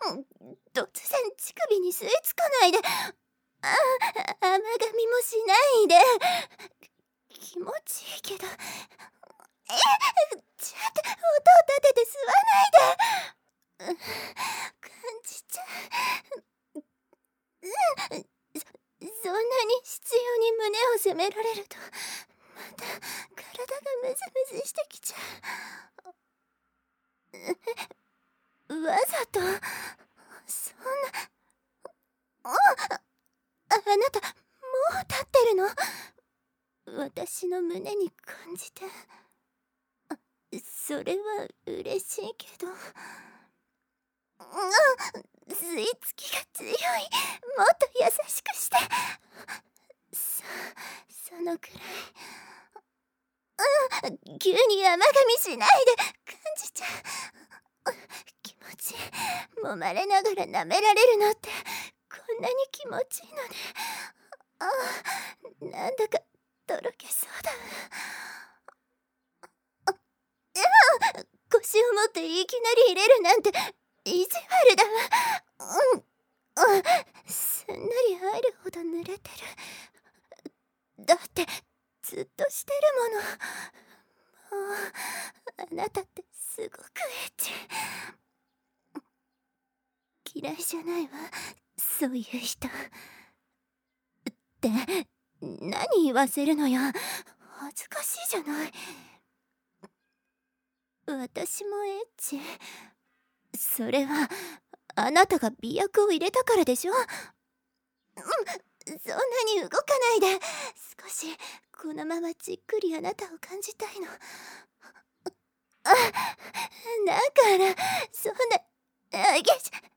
突然乳首に吸い付かないで。甘噛みもしないで。気持ちいいけど。ちょっと音を立てて吸わないで。感じちゃう。そんなに執拗に胸を責められると、また体がムズムズしてきちゃう。わざと、そんな。あなた、もう立ってるの？私の胸に感じて。それは嬉しいけど。吸い付きが強い。もっと優しくして。そのくらい。急に甘噛みしないで。感じちゃう。気持ちいい。揉まれながら舐められるのってこんなに気持ちいいのね。なんだかとろけそうだ。腰を持っていきなり入れるなんて意地悪だわ。すんなり入るほど濡れてる。だってずっとしてるもの。もうあなたってすごくエッチ。嫌いじゃないわ、そういう人。って何言わせるのよ。恥ずかしいじゃない。私もエッチ。それはあなたが媚薬を入れたからでしょ。そんなに動かないで。少しこのままじっくりあなたを感じたいの。だからそんなも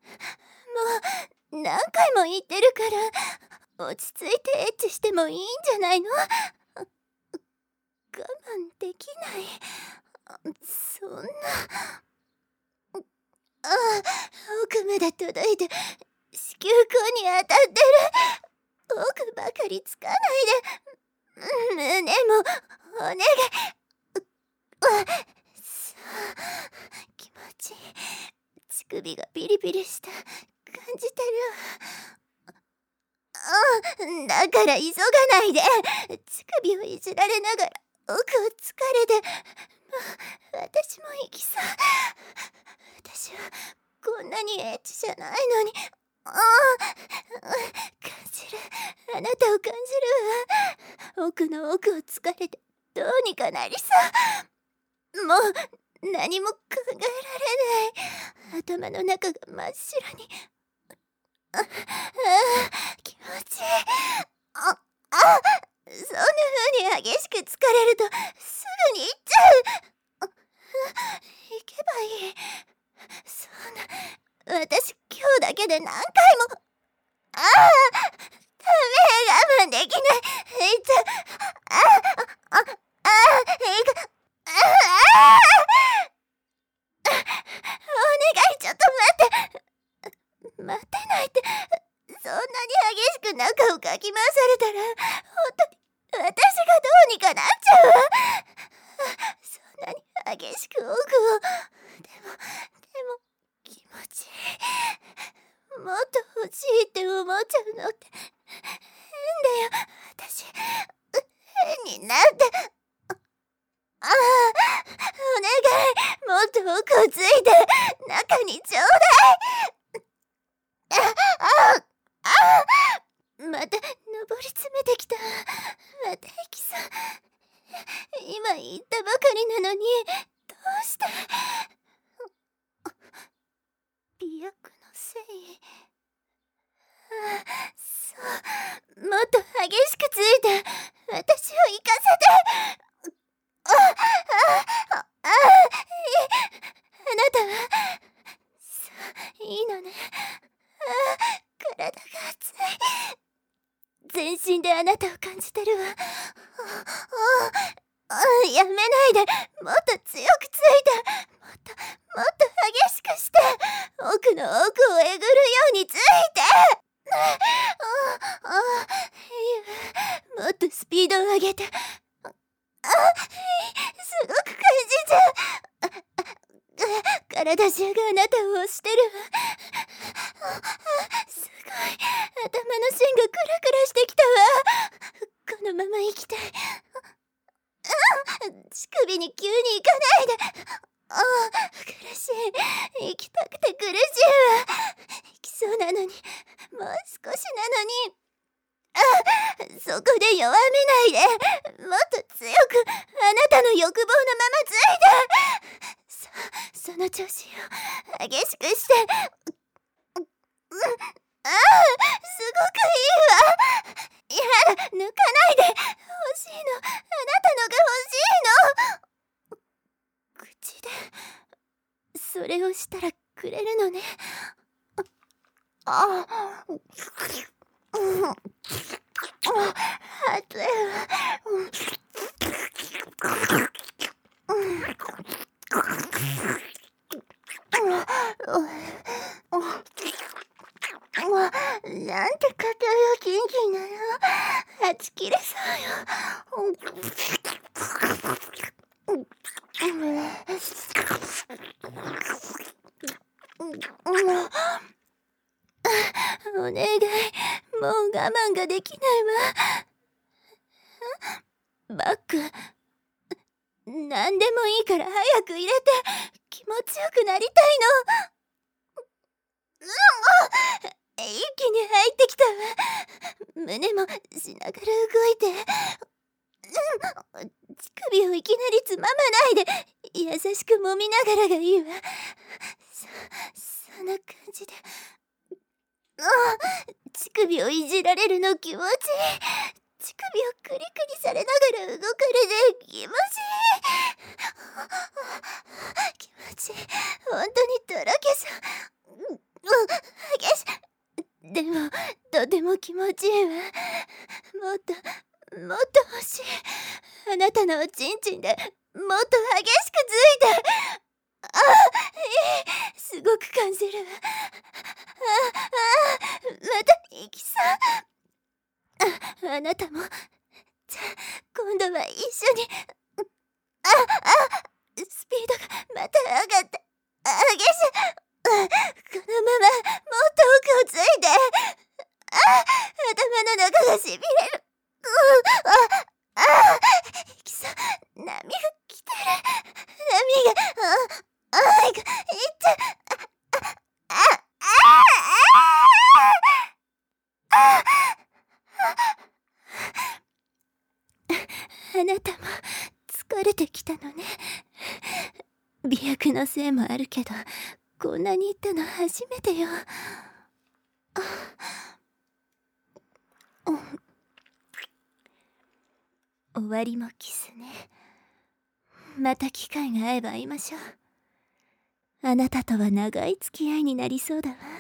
う何回も言ってるから、落ち着いてエッチしてもいいんじゃないの？我慢できない。そんな。奥まで届いて子宮口に当たってる。奥ばかりつかないで。胸もお願い。気持ちいい。乳首がビリビリした。感じてる。だから急がないで。乳首をいじられながら奥をつかれて。私も行きそう。私はこんなにエッチじゃないのに。感じる。あなたを感じるわ。奥の奥をつかれてどうにかなりそう。もう何も考えられない。頭の中が真っ白に。気持ちいい。そんな風に激しく疲れるとすぐに行っちゃう。行けばいい。そんな、私今日だけで何回も。ダメ、我慢できない。行っちゃう。お願い、ちょっと待てないって。そんなに激しく中をかき回されたら本当に私がどうにかなっちゃうわ。そんなに激しく奥を。でも気持ちいい。もっと欲しいって思っちゃうのって変だよ。私変になって。お願い、もっと奥をついて中にちょうだい。また上り詰めてきた。また行きそう。今言ったばかりなのにどうして。媚薬のせい。そう、もっと激しくついて私を行かせて。あなたはそういいのね。体が熱い。全身であなたを感じてるわ。やめないで。もっと強くついて。もっと激しくして。奥の奥をえぐるようについて。もっとスピードを上げて。すごく感じちゃう。体中があなたを押してるわ。 すごい、頭の線がクラクラしてきたわ。このまま生きたい。乳首に急に行かないで。苦しい。行きたくて苦しいわ。行きそうなのに、もう少しなのに。そこで弱めないで。もっと強く、あなたの欲望のままついて。その調子を激しくして。すごくいいわ。いや、抜かないで。欲しいの。あなたのが欲しいの。口でそれをしたらくれるのね。熱いわ。なんて硬いおちんちんなの。はち切れそうよ。お願い、もう我慢ができないわ。バッグ、何でもいいから早く入れて、気持ちよくなりたいの。一気に入ってきたわ。胸もしながら動いて。乳首をいきなりつままないで、優しく揉みながらがいいわ。そんな感じで。乳首をいじられるの気持ちいい。乳首をクリクリされながら動かれて気持ちいい。気持ちいい。本当にとろけそう。激しい。でもとても気持ちいいわ。もっと欲しい。あなたのおちんちんでもっと激しくついて。すごく感じるわ。また行きそう。あなたも。じゃあ今度は一緒に。スピードがまた上がった。激しい。このままもっと奥をついて。頭の中がしびれる。いきそう。波が来てる。波がいっちゃあなたも疲れてきたのね。媚薬のせいもあるけど、こんなに言ったの初めてよ。終わりもキスね。また機会が合えば会いましょう。あなたとは長い付き合いになりそうだわ。